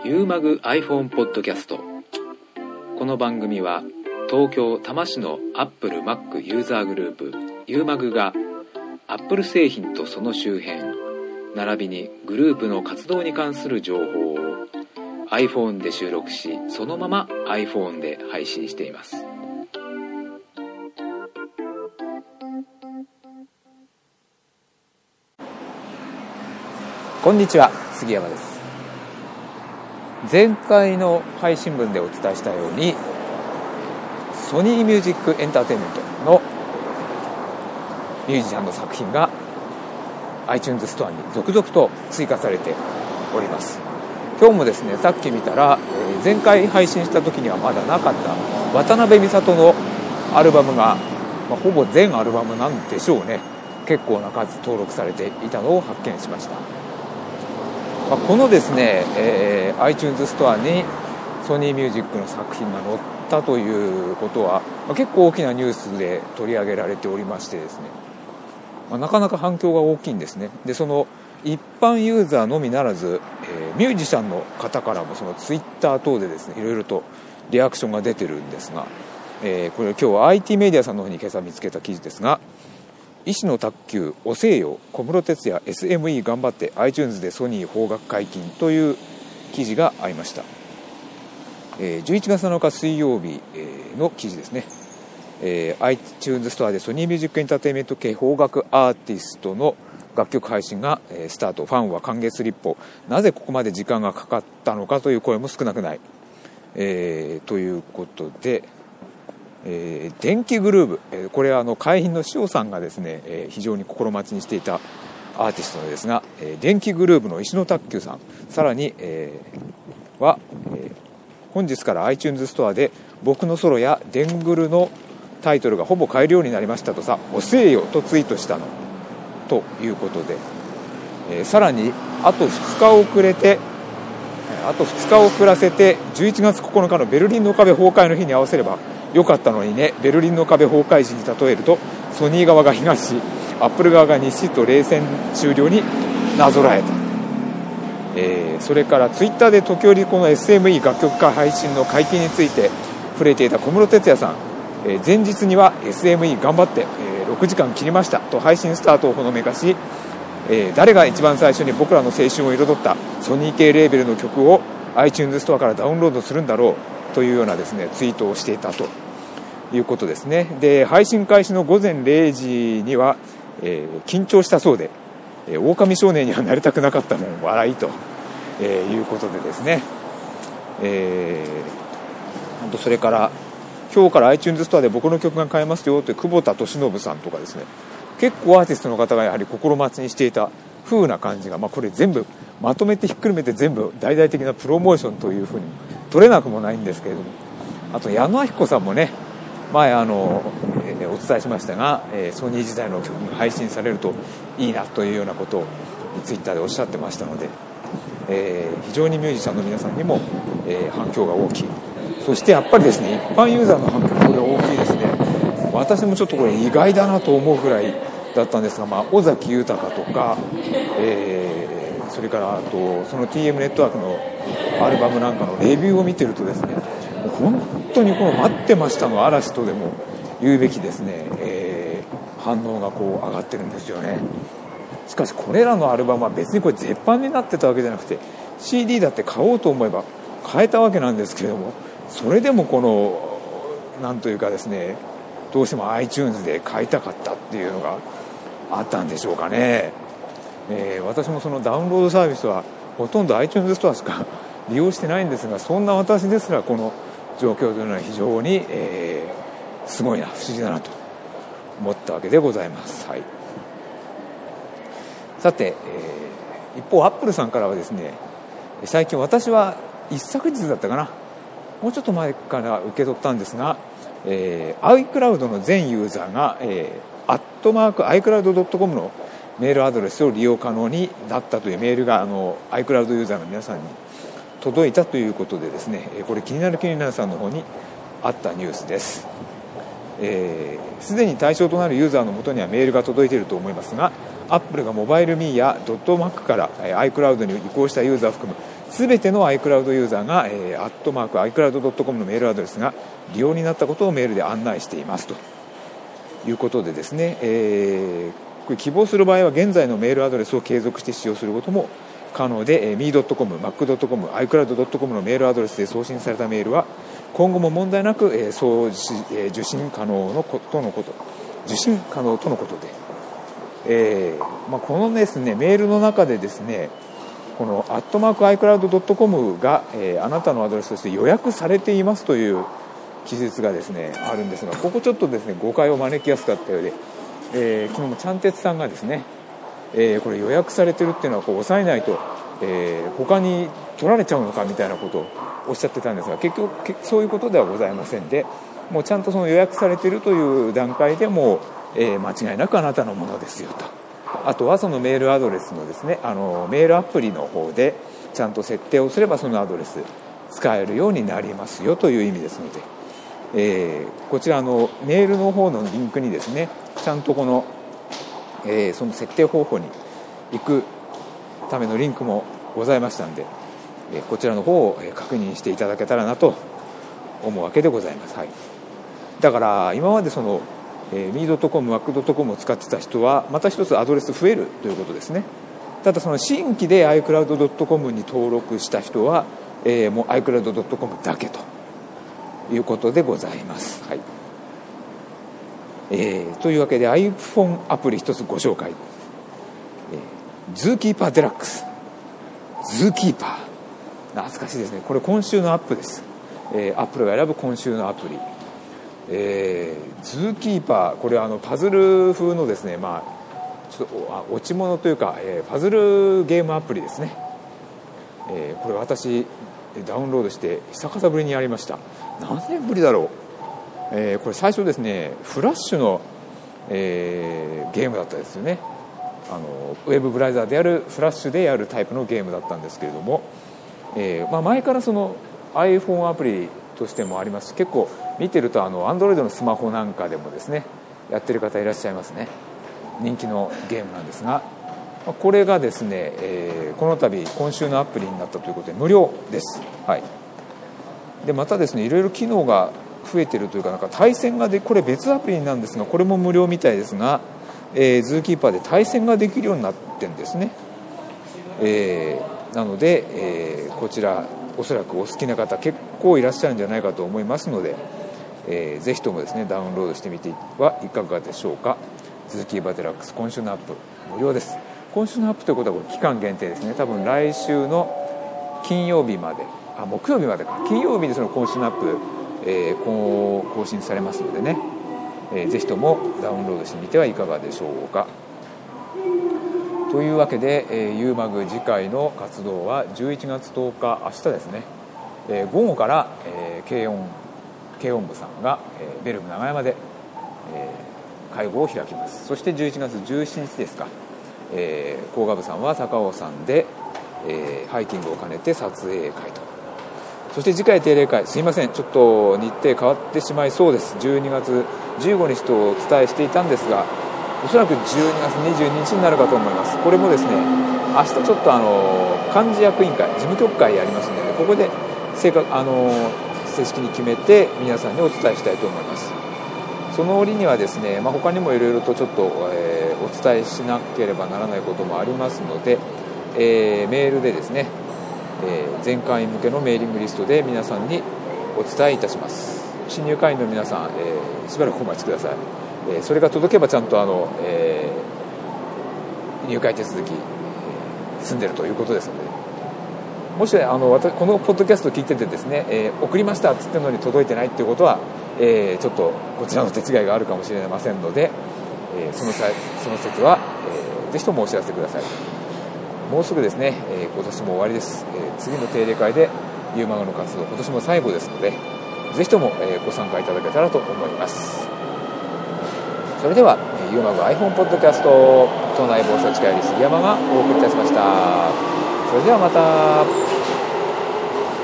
ユーマグ iPhone ポッドキャスト。この番組は東京多摩市のアップル Mac ユーザーグループユーマグがアップル製品とその周辺並びにグループの活動に関する情報を iPhone で収録し、そのまま iPhone で配信しています。 こんにちは、杉山です。前回の配信分でお伝えしたように、ソニーミュージックエンターテインメントのミュージシャンの作品が iTunes ストアに続々と追加されております。今日もですね、さっき見たら、前回配信した時にはまだなかった渡辺美里のアルバムが、ほぼ全アルバムなんでしょうね、結構な数登録されていたのを発見しました。このですね、iTunes ストアにソニーミュージックの作品が載ったということは、結構大きなニュースで取り上げられておりましてですね、なかなか反響が大きいんですね。で、その一般ユーザーのみならず、ミュージシャンの方からもそのツイッター等でですね、いろいろとリアクションが出てるんですが、これ今日は IT メディアさんの方に今朝見つけた記事ですが、医師の卓球おせえよ小室哲哉 SME 頑張って iTunes でソニー邦楽解禁という記事がありました。11月7日水曜日の記事ですね。iTunes ストアでソニーミュージックエンターテインメント系邦楽アーティストの楽曲配信がスタート。ファンは歓迎する一方、なぜここまで時間がかかったのかという声も少なくない、ということで、電気グルーヴ、これは会員の塩さんがですね、非常に心待ちにしていたアーティストですが、電気グルーヴの石野卓球さん、さらに、は、本日から iTunes ストアで僕のソロやデングルのタイトルがほぼ買えるようになりましたとさ、おせえよとツイートしたのということで、さらにあと2日遅らせて11月9日のベルリンの壁崩壊の日に合わせればよかったのにね。ベルリンの壁崩壊時に例えると、ソニー側が東、アップル側が西と冷戦終了になぞらえた。それからツイッターで時折この SME 楽曲化配信の解禁について触れていた小室哲哉さん、前日には SME 頑張って、6時間切りましたと配信スタートをほのめかし、誰が一番最初に僕らの青春を彩ったソニー系レーベルの曲を iTunes ストアからダウンロードするんだろうというようなですね、ツイートをしていたということですね。で、配信開始の午前0時には、緊張したそうで、狼少年にはなりたくなかったのを笑いと、いうことでですね、それから今日から iTunes ストアで僕の曲が買えますよという久保田利伸さんとかですね、結構アーティストの方がやはり心待ちにしていた風な感じが、これ全部まとめてひっくるめて全部大々的なプロモーションというふうに取れなくもないんですけれども、あと矢野顕子さんもね、前お伝えしましたが、ソニー時代の曲が配信されるといいなというようなことをツイッターでおっしゃってましたので、非常にミュージシャンの皆さんにも、反響が大きい。そしてやっぱりですね、一般ユーザーの反響が大きいですね。私もちょっとこれ意外だなと思うぐらいだったんですが、尾崎豊とか、それからあとその TM ネットワークのアルバムなんかのレビューを見てるとですね、本当にこの待ってましたの嵐とでも言うべきですね、反応がこう上がってるんですよね。しかしこれらのアルバムは別にこれ絶版になってたわけじゃなくて CD だって買おうと思えば買えたわけなんですけれども、それでもこのなんというかですね、どうしても iTunes で買いたかったっていうのがあったんでしょうかね。私もそのダウンロードサービスはほとんど iTunes ストアしか利用してないんですが、そんな私ですらこの状況というのは非常に、すごいな、不思議だなと思ったわけでございます。はい、さて、一方アップルさんからはですね、最近私は一昨日だったかな、もうちょっと前から受け取ったんですが、iCloud の全ユーザーが、@iCloud.com のメールアドレスを利用可能になったというメールがiCloud ユーザーの皆さんに届いたということでですね、これ気になるさんの方にあったニュースです。すでに対象となるユーザーのもとにはメールが届いていると思いますが、アップルがモバイルミーやドットマックから iCloud に移行したユーザーを含む全ての iCloud ユーザーが、@iCloud.com のメールアドレスが利用になったことをメールで案内していますということでですね、これ希望する場合は現在のメールアドレスを継続して使用することも可能で、me.com、mac.com、iCloud.com のメールアドレスで送信されたメールは今後も問題なく、受信可能とのことで、このですねメールの中でですね、この@iCloud.com が、あなたのアドレスとして予約されていますという記述がですねあるんですが、ここちょっとですね誤解を招きやすかったようで、昨日もちゃんてつさんがですね、これ予約されてるっていうのはこう押さえないと、他に取られちゃうのかみたいなことをおっしゃってたんですが、結局そういうことではございませんで、もうちゃんとその予約されているという段階でもう、間違いなくあなたのものですよと。あとはそのメールアドレスのですね、メールアプリの方でちゃんと設定をすればそのアドレス使えるようになりますよという意味ですので、こちらのメールの方のリンクにですねちゃんとこの、その設定方法に行くためのリンクもございましたので、こちらの方を確認していただけたらなと思うわけでございます、はい、だから今までそのme.com、mac.com を使ってた人はまた一つアドレス増えるということですね。ただその新規で iCloud.com に登録した人は、もう iCloud.com だけということでございます、はい。というわけで iPhone アプリ一つご紹介、ズーキーパーデラックス、ズーキーパー懐かしいですね。これ今週のアップです、アップルが選ぶ今週のアプリ、ズーキーパー、これパズル風のですね、ちょっと落ち物というか、パズルゲームアプリですね。これ私ダウンロードして久方ぶりにやりました。何年ぶりだろう、これ最初ですねフラッシュの、ゲームだったですよね。ウェブブラウザーであるフラッシュでやるタイプのゲームだったんですけれども、前からその iPhone アプリとしてもありますし、結構見てるとAndroid のスマホなんかでもですねやってる方いらっしゃいますね。人気のゲームなんですが、これがですね、この度今週のアプリになったということで無料です、はい。でまたですねいろいろ機能が増えてるというか、なんか対戦がこれ別アプリなんですが、これも無料みたいですが、ズーキーパーで対戦ができるようになってるんですね。なので、こちらおそらくお好きな方結構いらっしゃるんじゃないかと思いますので、ぜひともですねダウンロードしてみてはいかがでしょうか。ズーキーパーデラックス今週のアップ無料です。今週のアップということはこれ期間限定ですね。多分来週の金曜日まで、木曜日までか、金曜日にその今週のアップ、更新されますのでね、ぜひともダウンロードしてみてはいかがでしょうか。というわけで、ユーマグ次回の活動は11月10日明日ですね、午後から、軽音部さんが、ベルム長山で、会合を開きます。そして11月17日ですか、工画部さんは高尾山で、ハイキングを兼ねて撮影会と、そして次回定例会、すいませんちょっと日程変わってしまいそうです。12月15日とお伝えしていたんですが、おそらく12月22日になるかと思います。これもですね明日ちょっと幹事役員会、事務局会やりますので、ここで正式に決めて皆さんにお伝えしたいと思います。その折にはですね、他にもいろいろとちょっと、お伝えしなければならないこともありますので、メールでですね、全会員向けのメーリングリストで皆さんにお伝えいたします。新入会員の皆さん、しばらくお待ちください。それが届けばちゃんと入会手続き済んでるということですので、もしこのポッドキャストを聞いててですね、送りましたって言ってるのに届いてないっていうことは、ちょっとこちらの手違いがあるかもしれませんので、その説は、ぜひともお知らせください。もうすぐですね、今年も終わりです。次の定例会でユーマグの活動今年も最後ですので、ぜひとも、ご参加いただけたらと思います。それではユーマグ iPhone ポッドキャスト、都内防災地下より杉山がお送りいたしました。それではまた。